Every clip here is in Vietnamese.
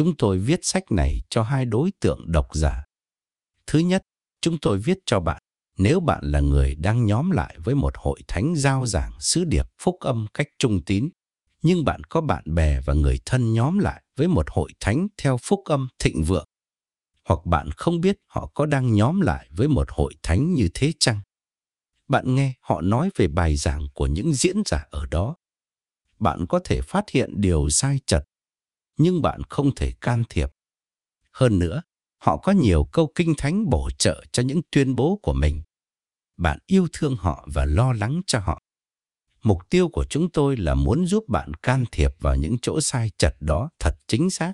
chúng tôi viết sách này cho hai đối tượng độc giả. Thứ nhất, chúng tôi viết cho bạn nếu bạn là người đang nhóm lại với một hội thánh rao giảng sứ điệp phúc âm cách trung tín, nhưng bạn có bạn bè và người thân nhóm lại với một hội thánh theo phúc âm thịnh vượng. Hoặc bạn không biết họ có đang nhóm lại với một hội thánh như thế chăng? Bạn nghe họ nói về bài giảng của những diễn giả ở đó. Bạn có thể phát hiện điều sai chật, nhưng bạn không thể can thiệp. Hơn nữa, họ có nhiều câu kinh thánh bổ trợ cho những tuyên bố của mình. Bạn yêu thương họ và lo lắng cho họ. Mục tiêu của chúng tôi là muốn giúp bạn can thiệp vào những chỗ sai chật đó thật chính xác.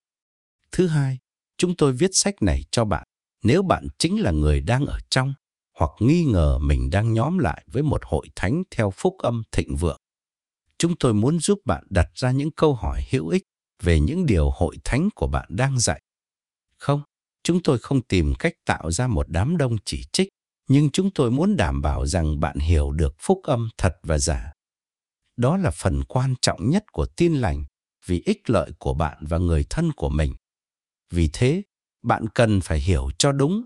Thứ hai, chúng tôi viết sách này cho bạn nếu bạn chính là người đang ở trong hoặc nghi ngờ mình đang nhóm lại với một hội thánh theo phúc âm thịnh vượng. Chúng tôi muốn giúp bạn đặt ra những câu hỏi hữu ích về những điều hội thánh của bạn đang dạy. Không, chúng tôi không tìm cách tạo ra một đám đông chỉ trích, nhưng chúng tôi muốn đảm bảo rằng bạn hiểu được phúc âm thật và giả. Đó là phần quan trọng nhất của tin lành vì ích lợi của bạn và người thân của mình. Vì thế, bạn cần phải hiểu cho đúng.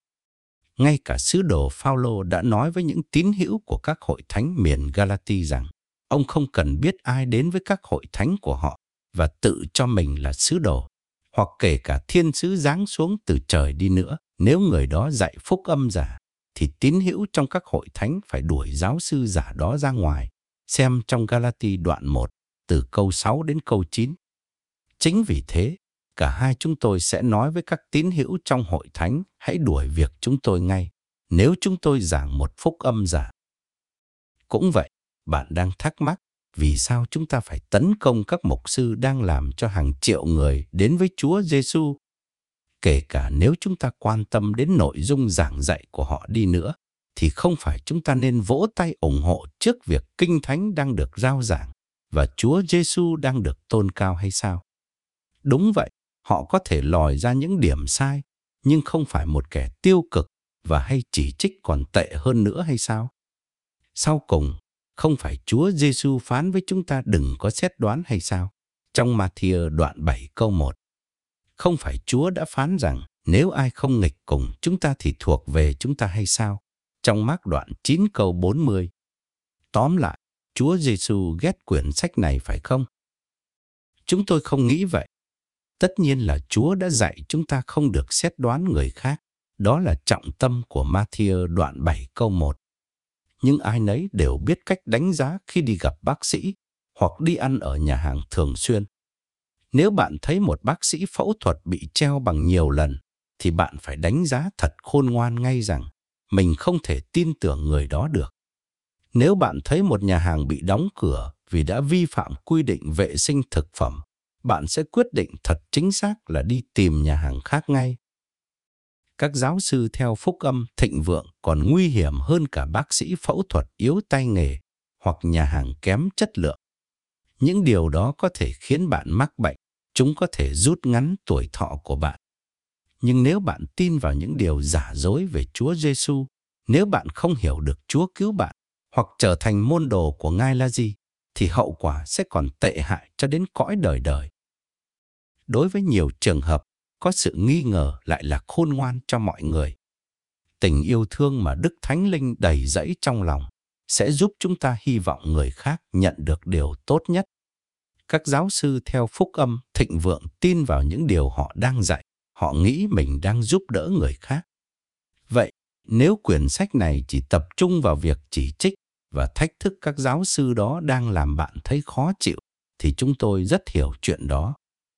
Ngay cả sứ đồ Phao-lô đã nói với những tín hữu của các hội thánh miền Galati rằng ông không cần biết ai đến với các hội thánh của họ và tự cho mình là sứ đồ, hoặc kể cả thiên sứ giáng xuống từ trời đi nữa. Nếu người đó dạy phúc âm giả, thì tín hữu trong các hội thánh phải đuổi giáo sư giả đó ra ngoài. Xem trong Galati đoạn 1, từ câu 6 đến câu 9. Chính vì thế, cả hai chúng tôi sẽ nói với các tín hữu trong hội thánh hãy đuổi việc chúng tôi ngay nếu chúng tôi giảng một phúc âm giả. Cũng vậy, bạn đang thắc mắc vì sao chúng ta phải tấn công các mục sư đang làm cho hàng triệu người đến với Chúa Giêsu. Kể cả nếu chúng ta quan tâm đến nội dung giảng dạy của họ đi nữa, thì không phải chúng ta nên vỗ tay ủng hộ trước việc Kinh Thánh đang được rao giảng và Chúa Giêsu đang được tôn cao hay sao? Đúng vậy, họ có thể lòi ra những điểm sai, nhưng không phải một kẻ tiêu cực và hay chỉ trích còn tệ hơn nữa hay sao? Sau cùng, không phải Chúa Giêsu phán với chúng ta đừng có xét đoán hay sao? Trong Ma-thi-ơ đoạn 7 câu 1. Không phải Chúa đã phán rằng nếu ai không nghịch cùng chúng ta thì thuộc về chúng ta hay sao? Trong Mác đoạn 9 câu 40. Tóm lại, Chúa Giêsu ghét quyển sách này phải không? Chúng tôi không nghĩ vậy. Tất nhiên là Chúa đã dạy chúng ta không được xét đoán người khác. Đó là trọng tâm của Ma-thi-ơ đoạn 7 câu 1. Nhưng ai nấy đều biết cách đánh giá khi đi gặp bác sĩ hoặc đi ăn ở nhà hàng thường xuyên. Nếu bạn thấy một bác sĩ phẫu thuật bị treo bằng nhiều lần, thì bạn phải đánh giá thật khôn ngoan ngay rằng mình không thể tin tưởng người đó được. Nếu bạn thấy một nhà hàng bị đóng cửa vì đã vi phạm quy định vệ sinh thực phẩm, bạn sẽ quyết định thật chính xác là đi tìm nhà hàng khác ngay. Các giáo sư theo phúc âm thịnh vượng còn nguy hiểm hơn cả bác sĩ phẫu thuật yếu tay nghề hoặc nhà hàng kém chất lượng. Những điều đó có thể khiến bạn mắc bệnh, chúng có thể rút ngắn tuổi thọ của bạn. Nhưng nếu bạn tin vào những điều giả dối về Chúa Giêsu, nếu bạn không hiểu được Chúa cứu bạn hoặc trở thành môn đồ của Ngài là gì, thì hậu quả sẽ còn tệ hại cho đến cõi đời đời. Đối với nhiều trường hợp, có sự nghi ngờ lại là khôn ngoan cho mọi người. Tình yêu thương mà Đức Thánh Linh đầy dẫy trong lòng sẽ giúp chúng ta hy vọng người khác nhận được điều tốt nhất. Các giáo sư theo phúc âm thịnh vượng tin vào những điều họ đang dạy. Họ nghĩ mình đang giúp đỡ người khác. Vậy, nếu quyển sách này chỉ tập trung vào việc chỉ trích và thách thức các giáo sư đó đang làm bạn thấy khó chịu, thì chúng tôi rất hiểu chuyện đó.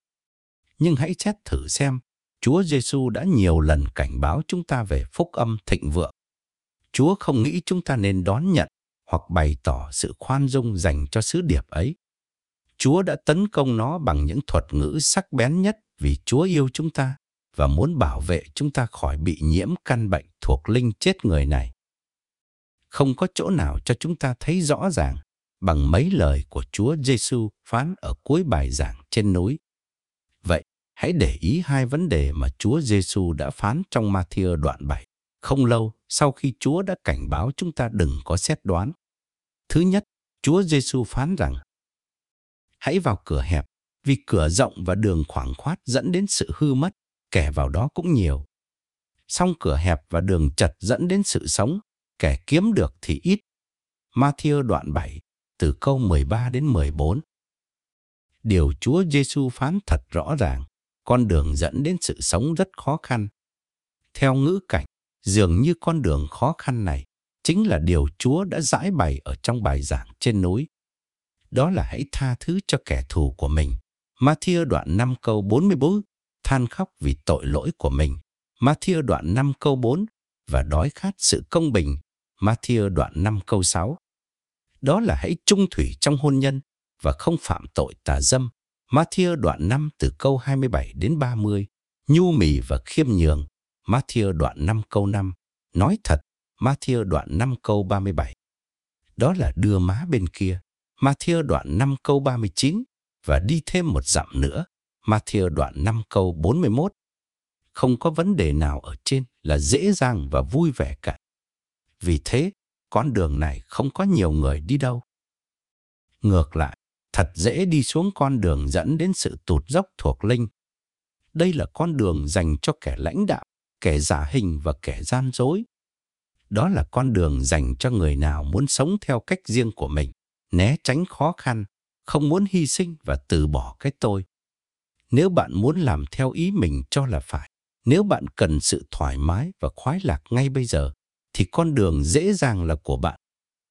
Nhưng hãy xét thử xem, Chúa Giêsu đã nhiều lần cảnh báo chúng ta về phúc âm thịnh vượng. Chúa không nghĩ chúng ta nên đón nhận hoặc bày tỏ sự khoan dung dành cho sứ điệp ấy. Chúa đã tấn công nó bằng những thuật ngữ sắc bén nhất vì Chúa yêu chúng ta và muốn bảo vệ chúng ta khỏi bị nhiễm căn bệnh thuộc linh chết người này. Không có chỗ nào cho chúng ta thấy rõ ràng bằng mấy lời của Chúa Giêsu phán ở cuối bài giảng trên núi. Vậy, hãy để ý hai vấn đề mà Chúa Giêsu đã phán trong Ma-thi-ơ đoạn 7, không lâu sau khi Chúa đã cảnh báo chúng ta đừng có xét đoán. Thứ nhất, Chúa Giêsu phán rằng: hãy vào cửa hẹp, Vì cửa rộng và đường khoảng khoát dẫn đến sự hư mất, kẻ vào đó cũng nhiều. Song cửa hẹp và đường chật dẫn đến sự sống, kẻ kiếm được thì ít. Ma-thi-ơ đoạn 7, từ câu 13 đến 14. Điều Chúa Giêsu phán thật rõ ràng, con đường dẫn đến sự sống rất khó khăn. Theo ngữ cảnh, dường như con đường khó khăn này chính là điều Chúa đã giải bày ở trong bài giảng trên núi. Đó là hãy tha thứ cho kẻ thù của mình. Ma-thi-ơ đoạn 5 câu 44, than khóc vì tội lỗi của mình. Ma-thi-ơ đoạn 5 câu 4, và đói khát sự công bình. Ma-thi-ơ đoạn 5 câu 6. Đó là hãy trung thủy trong hôn nhân và không phạm tội tà dâm. Ma-thi-ơ đoạn 5 từ câu 27 đến 30. Nhu mì và khiêm nhường. Ma-thi-ơ đoạn 5 câu 5. Nói thật. Ma-thi-ơ đoạn 5 câu 37. Đó là đưa má bên kia. Ma-thi-ơ đoạn 5 câu 39. Và đi thêm một dặm nữa. Ma-thi-ơ đoạn 5 câu 41. Không có vấn đề nào ở trên là dễ dàng và vui vẻ cả. Vì thế, con đường này không có nhiều người đi đâu. Ngược lại, thật dễ đi xuống con đường dẫn đến sự tụt dốc thuộc linh. Đây là con đường dành cho kẻ lãnh đạo, kẻ giả hình và kẻ gian dối. Đó là con đường dành cho người nào muốn sống theo cách riêng của mình, né tránh khó khăn, không muốn hy sinh và từ bỏ cái tôi. Nếu bạn muốn làm theo ý mình cho là phải, nếu bạn cần sự thoải mái và khoái lạc ngay bây giờ, thì con đường dễ dàng là của bạn.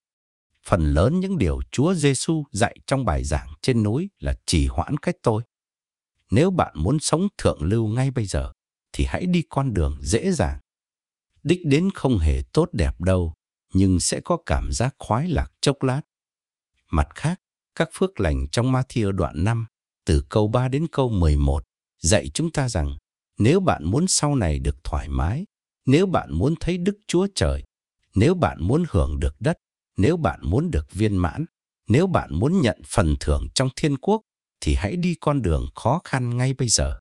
Phần lớn những điều Chúa Giêsu dạy trong bài giảng trên núi là trì hoãn cái tôi. Nếu bạn muốn sống thượng lưu ngay bây giờ, thì hãy đi con đường dễ dàng. Đích đến không hề tốt đẹp đâu, nhưng sẽ có cảm giác khoái lạc chốc lát. Mặt khác, các phước lành trong Ma-thi-ơ đoạn 5, từ câu 3 đến câu 11, dạy chúng ta rằng nếu bạn muốn sau này được thoải mái, nếu bạn muốn thấy Đức Chúa Trời, nếu bạn muốn hưởng được đất, nếu bạn muốn được viên mãn, nếu bạn muốn nhận phần thưởng trong thiên quốc, thì hãy đi con đường khó khăn ngay bây giờ.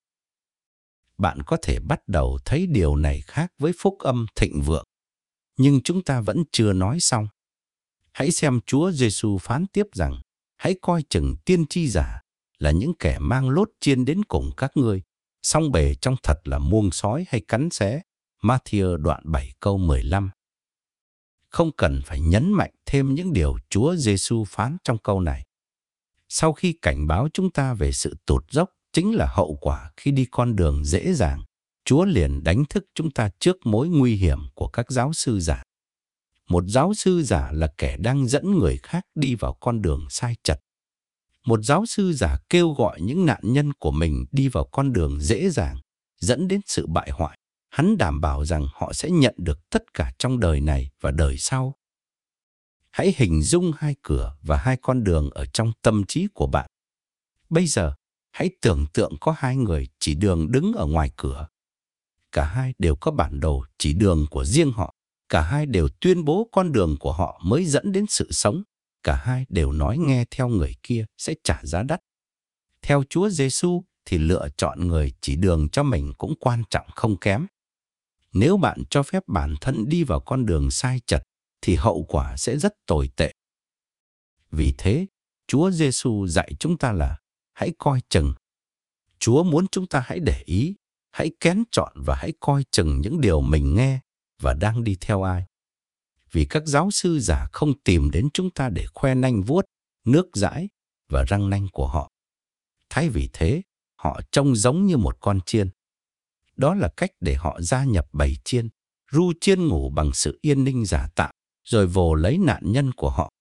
Bạn có thể bắt đầu thấy điều này khác với phúc âm thịnh vượng, nhưng chúng ta vẫn chưa nói xong. Hãy xem Chúa Giêsu phán tiếp rằng, hãy coi chừng tiên tri giả là những kẻ mang lốt chiên đến cùng các ngươi, song bề trong thật là muông sói hay cắn xé. Ma-thi-ơ đoạn 7 câu 15. Không cần phải nhấn mạnh thêm những điều Chúa Giêsu phán trong câu này. Sau khi cảnh báo chúng ta về sự tụt dốc chính là hậu quả khi đi con đường dễ dàng, Chúa liền đánh thức chúng ta trước mối nguy hiểm của các giáo sư giả. Một giáo sư giả là kẻ đang dẫn người khác đi vào con đường sai chật. Một giáo sư giả kêu gọi những nạn nhân của mình đi vào con đường dễ dàng, dẫn đến sự bại hoại. Hắn đảm bảo rằng họ sẽ nhận được tất cả trong đời này và đời sau. Hãy hình dung hai cửa và hai con đường ở trong tâm trí của bạn. Bây giờ, hãy tưởng tượng có hai người chỉ đường đứng ở ngoài cửa. Cả hai đều có bản đồ chỉ đường của riêng họ. Cả hai đều tuyên bố con đường của họ mới dẫn đến sự sống. Cả hai đều nói nghe theo người kia sẽ trả giá đắt. Theo Chúa Giêsu thì lựa chọn người chỉ đường cho mình cũng quan trọng không kém. Nếu bạn cho phép bản thân đi vào con đường sai chật, thì hậu quả sẽ rất tồi tệ. Vì thế, Chúa Giêsu dạy chúng ta là hãy coi chừng. Chúa muốn chúng ta hãy để ý, hãy kén chọn và hãy coi chừng những điều mình nghe và đang đi theo ai. Vì các giáo sư giả không tìm đến chúng ta để khoe nanh vuốt, nước dãi và răng nanh của họ. Thay vì thế, họ trông giống như một con chiên. Đó là cách để họ gia nhập bầy chiên, ru chiên ngủ bằng sự yên ninh giả tạo, rồi vồ lấy nạn nhân của họ.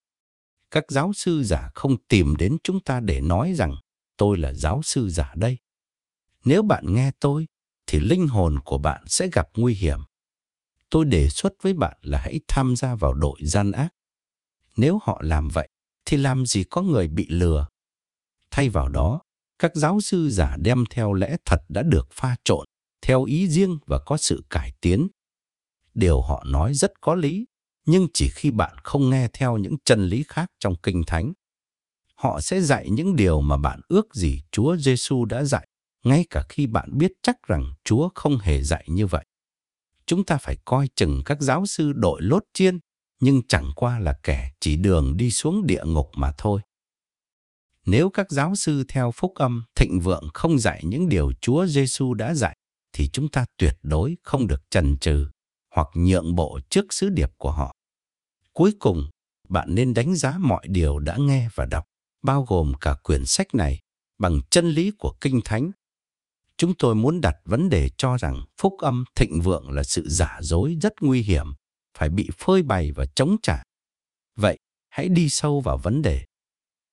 Các giáo sư giả không tìm đến chúng ta để nói rằng tôi là giáo sư giả đây. Nếu bạn nghe tôi, thì linh hồn của bạn sẽ gặp nguy hiểm. Tôi đề xuất với bạn là hãy tham gia vào đội gian ác. Nếu họ làm vậy, thì làm gì có người bị lừa. Thay vào đó, các giáo sư giả đem theo lẽ thật đã được pha trộn, theo ý riêng và có sự cải tiến. Điều họ nói rất có lý, nhưng chỉ khi bạn không nghe theo những chân lý khác trong Kinh Thánh. Họ sẽ dạy những điều mà bạn ước gì Chúa Giêsu đã dạy, ngay cả khi bạn biết chắc rằng Chúa không hề dạy như vậy. Chúng ta phải coi chừng các giáo sư đội lốt chiên, nhưng chẳng qua là kẻ chỉ đường đi xuống địa ngục mà thôi. Nếu các giáo sư theo phúc âm thịnh vượng không dạy những điều Chúa Giêsu đã dạy, thì chúng ta tuyệt đối không được chần chừ hoặc nhượng bộ trước sứ điệp của họ. Cuối cùng, bạn nên đánh giá mọi điều đã nghe và đọc, bao gồm cả quyển sách này, bằng chân lý của Kinh Thánh. Chúng tôi muốn đặt vấn đề cho rằng phúc âm thịnh vượng là sự giả dối rất nguy hiểm, phải bị phơi bày và chống trả. Vậy, hãy đi sâu vào vấn đề.